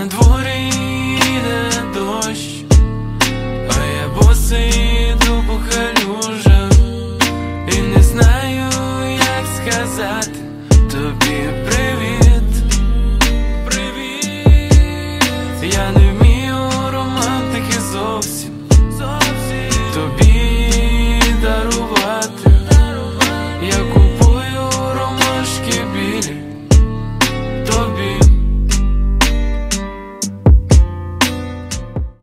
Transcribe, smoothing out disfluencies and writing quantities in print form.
на дворі йде дощ, а я босий йду по калюжах і не знаю, як сказати тобі привіт. Привіт. Я не